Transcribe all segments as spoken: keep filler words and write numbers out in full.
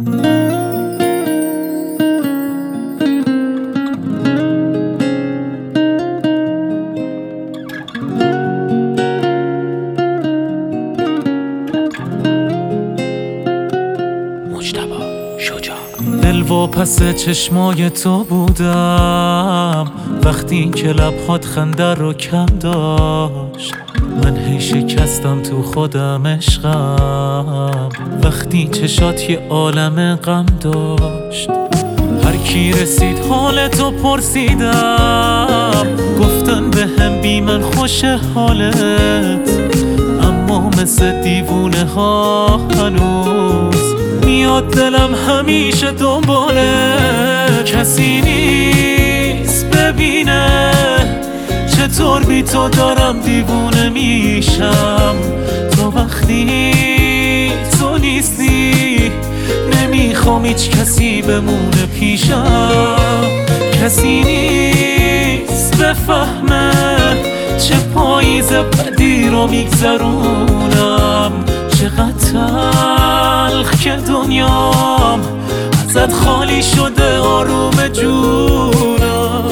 دل واپس چشمای تو بودم وقتی که لبهات خنده رو کم داشت. من هی شکستم تو خودم عشقم وقتی چشات یه عالم غم داشت. هر کی رسید حال تو پرسیدم گفتن به هم بی من خوش حالت، اما مثل دیوونه ها هنوز میاد دلم همیشه دنباله. کسی نیست ببینه چطور بی تو دارم دیوونه میشم. تو وقتی تو نیستی نمیخوام هیچ کسی بمونه پیشم. کسی نیست بفهمه چه پاییز بدی رو میگذرونم. چقدر تلخ که دنیام ازت خالی شده آروم جونم.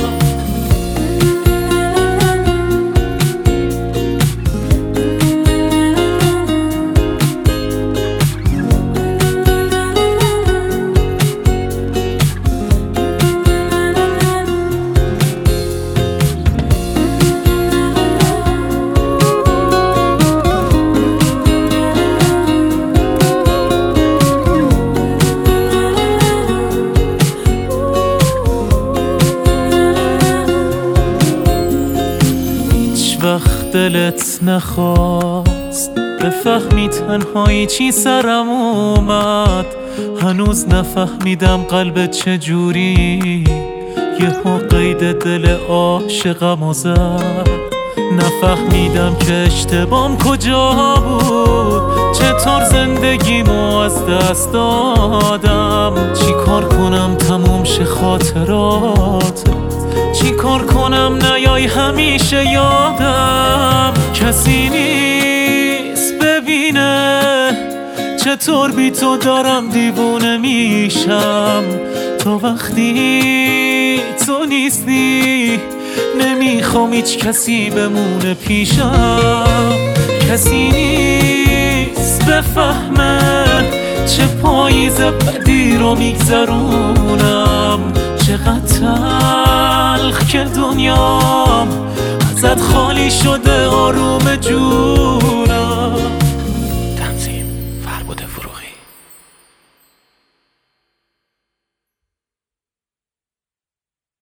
وقت دلت نخواست بفهمی تنهایی چی سرم اومد. هنوز نفهمیدم قلبت چجوری یهو قید دل عاشقمو زد. نفهمیدم که اشتباهم کجا بود، چطور زندگیمو از دست دادم. چی کار کنم تموم شه خاطرات، چی کار کنم نیای همیشه یادم. کسی نیست ببینه چطور بی تو دارم دیوونه میشم. تو وقتی تو نیستی نمیخوام هیچ کسی بمونه پیشم. کسی نیست بفهمه چه پاییز بدی رو میگذرونم. چقدر تلخ که دنیام ازت خالی شده آروم جونم.